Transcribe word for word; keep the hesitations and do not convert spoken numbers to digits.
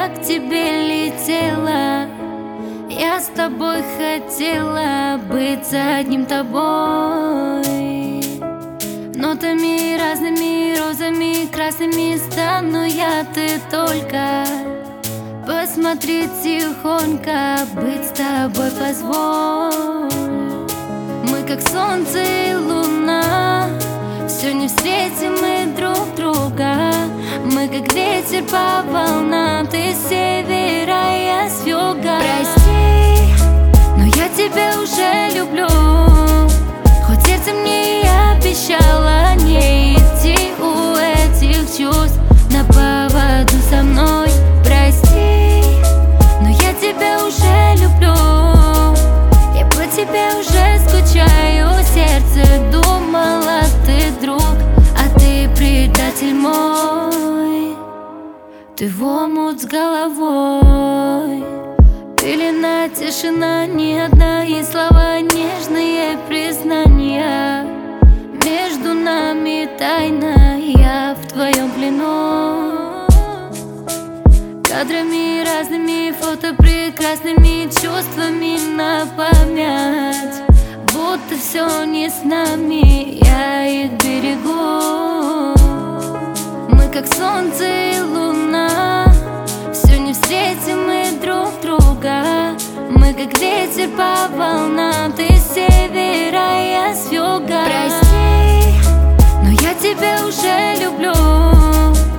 я к тебе летела. Я с тобой хотела быть с одним тобой. Нотами разными, розами, красными стану я, ты только посмотри тихонько, быть с тобой позволь. Мы как солнце и луна, все не встретим мы друг друга. Мы как ветер по волнам, ты с севера, я с юга. Прости, но я тебя уже люблю, хоть сердце мне и обещала не идти у этих чувств на поводу со мной. Прости, но я тебя уже люблю, я по тебе уже скучаю. Сердце думала, ты друг, а ты предатель мой. Ты в омут с головой, пелена, тишина, ни одна, и слова нежные признания. Между нами тайна, я в твоем плену. Кадрами разными, фото прекрасными, чувствами на память. Будто все не с нами, я их берегу. Мы как солнце и луна, все не встретим мы друг друга. Мы как ветер по волнам, ты с севера, я с юга. Прости, но я тебя уже люблю,